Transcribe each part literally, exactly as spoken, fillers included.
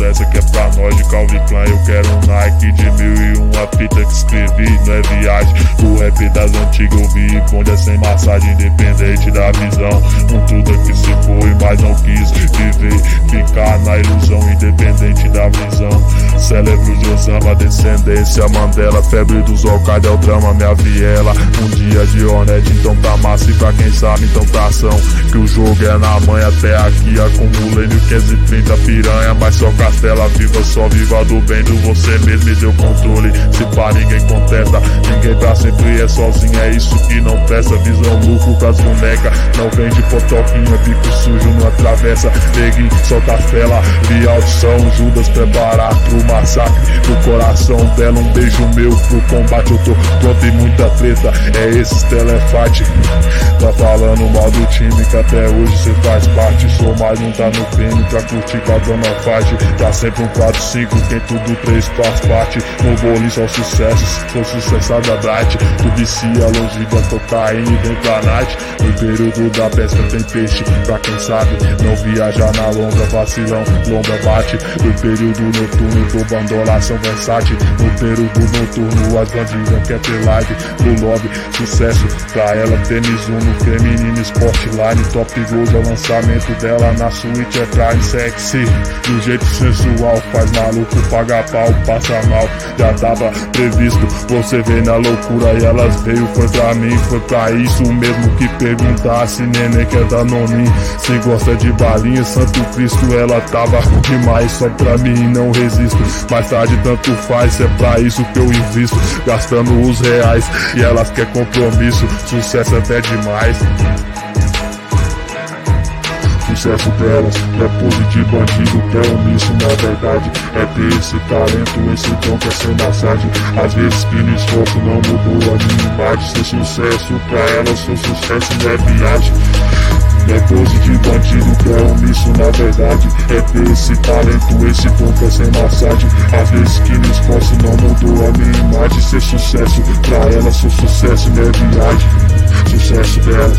essa que é pra nós de Calvin Klein. Eu quero um Nike de mil e uma fita que escrevi, não é viagem. O rap das antigas eu vi quando é sem massagem, independente da visão. Um tudo que se foi, mas não quis viver, ficar na ilusão, independente da visão. Celebro Josama, descendência Mandela, febre dos Al-Qaeda é o drama, minha viela. Um dia de honesto, então pra massa e pra quem sabe, então pra ação. Que o jogo é na manha, até aqui acumulei mil quinhentos e trinta piranha, mas só castela viva, só viva do bem do você mesmo e deu controle. Se pá, ninguém contesta, ninguém pra sempre é sozinho, é isso que não presta. Visão lucro pras bonecas, não vende potoquinha, bico sujo não atravessa. Neguinho, só castela, vi audição, Judas preparar pro massacre. No coração dela, um beijo meu pro combate. Eu tô pronto e muita treta, é esses telefates. Tá falando mal do time que até hoje cê faz parte. Sou mais um, tá no prêmio pra curtir com a dona Fage. Tá sempre um quatro cinco, quem tudo três faz parte. No bolinho só sucessos, sou sucessada Bright. Tu vicia longe da cocaína e vem pra night. No período da pesca tem peixe, pra quem sabe não viajar na longa, vacilão, longa bate. No período noturno, tô bandolação versátil. No período noturno, as bandidas quer ter live. No lobby, sucesso pra ela, ter Mizuno, feminino, Sportline. Top Gold é o lançamento dela na suíte, é prime sexy. Do jeito sensual, faz maluco, paga pau, passa mal. Já tava previsto, você veio na loucura e elas veio. Foi pra mim, foi pra isso mesmo que perguntasse. Neném quer dar nome, se gosta de balinha, Santo Cristo, ela tava demais só pra mim, não resisto. Mais tarde tanto faz, é pra isso que eu invisto, gastando os reais e elas quer compromisso. Sucesso até demais. Sucesso delas é pose de bandido, que é omisso na verdade. É ter esse talento, esse dom que é sem massagem. Às vezes que no esforço não mudou a minha imagem. Ser sucesso pra elas, seu sucesso não é viagem. É pose de bandido, que é omisso na verdade. É ter esse talento, esse dom que é sem massagem. Às vezes que no esforço não mudou a minha imagem. Ser sucesso pra elas, seu sucesso não é viagem. Sucesso delas.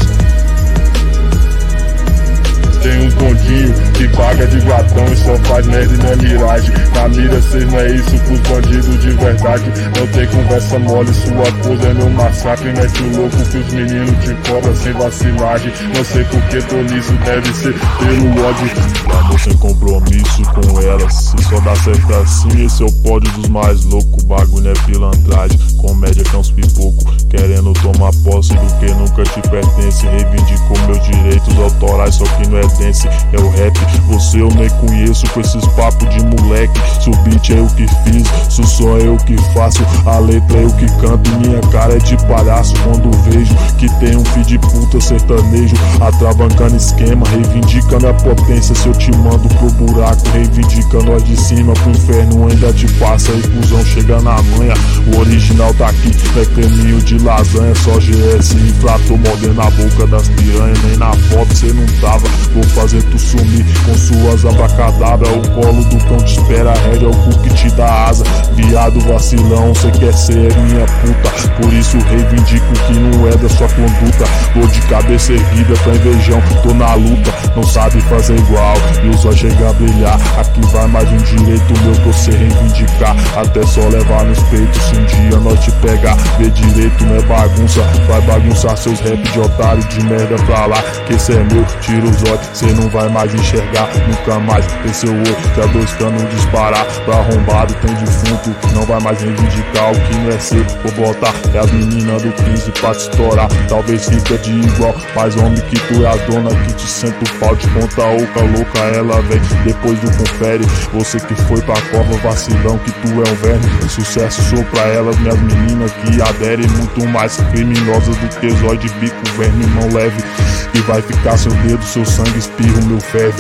Tem uns bondinhos que paga de gatão e só faz merda e não é miragem. Na mira cês não é isso pros bandidos de verdade. Não tem conversa mole, sua pose é meu massacre. Mete o louco que os meninos te cobram sem vacilagem. Não sei por que tô liso, deve ser pelo ódio. Amor sem compromisso com elas, se só dá certo assim, esse é o pódio dos mais loucos. Bagulho é pilantragem, comédia que é uns pipoco, querendo tomar posse do que nunca te pertence. Reivindicou meus direitos autorais, só que não é dance, é o rap. Você eu nem conheço com esses papos de moleque. Se o beat é eu que fiz, se o som é eu que faço, a letra é eu que canto e minha cara é de palhaço. Quando vejo que tem um filho de puta sertanejo atravancando esquema, reivindicando a potência. Se eu te mando pro buraco, reivindica nós de cima pro inferno, ainda te passa. A inclusão chega na manha, o original tá aqui, não é creminho de lasanha. Só G S inflatou, mordendo a boca das piranhas. Nem na foto cê não tava, vou fazer tu sumir com suas abracadabra. O colo do cão te espera, a rédea é o cu que te dá asa. Viado vacilão, cê quer ser minha puta, por isso reivindico que não é da sua conduta. Vou de cabeça erguida pra invejão, tô na luta, não sabe fazer igual e os olhos chega a brilhar. Aqui vai mais um direito meu pra você reivindicar, até só levar nos peitos. Se um dia nós te pegar, vê direito, não é bagunça. Vai bagunçar seus rap de otário, de merda pra lá, que esse é meu, tira os olhos, cê não vai mais enxergar, nunca mais. Esse é o olho, já dois canos disparar, pra arrombado tem defunto, não vai mais reivindicar o que não é seu. Vou botar, é a menina do quinze pra te estourar, talvez fica de igual, mas homem que tu é a dona que te senta o pau, te conta oca louca, ela vem depois do confere. Você que foi pra cova, vacilão que tu é um verme. Sucesso sou pra elas, minhas meninas que aderem, muito mais criminosas do que zóio de bico, verme mão leve. Que vai ficar seus dedos, seu sangue espirro, meu ferve.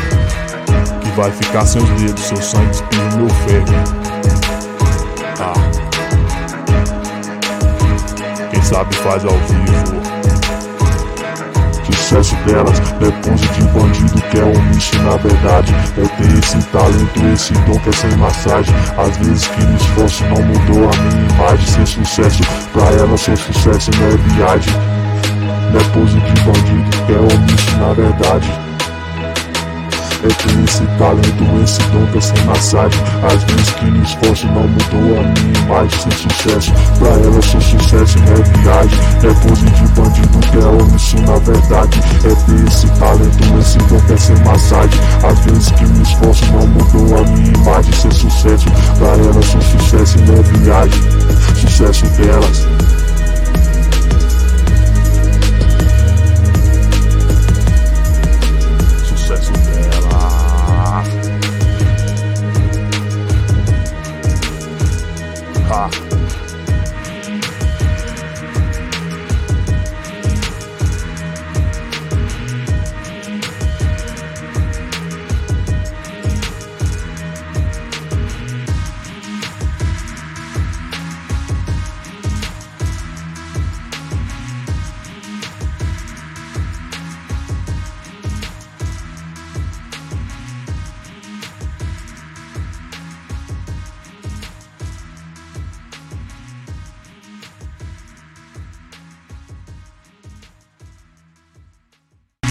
Que vai ficar seus dedos, seu sangue espirro, meu ferve. Ah. Quem sabe faz ao vivo. Sucesso delas é pose de bandido, que é omisso na verdade. É ter esse talento, esse dom que é sem massagem. Às vezes que no esforço não mudou a minha imagem. Ser sucesso pra ela, seu sucesso não é viagem. Não é pose de bandido, que é omisso na verdade. É ter esse talento, esse dom que é sem massagem. Às vezes que me esforço não mudou a minha imagem sem sucesso. Pra ela sou sucesso, não é viagem. É pose de bandido que é omisso na verdade. É ter esse talento, esse dom que é sem massagem. Às vezes que me esforço não mudou a minha imagem sem sucesso. Pra ela sou sucesso, não é viagem. Sucesso delas.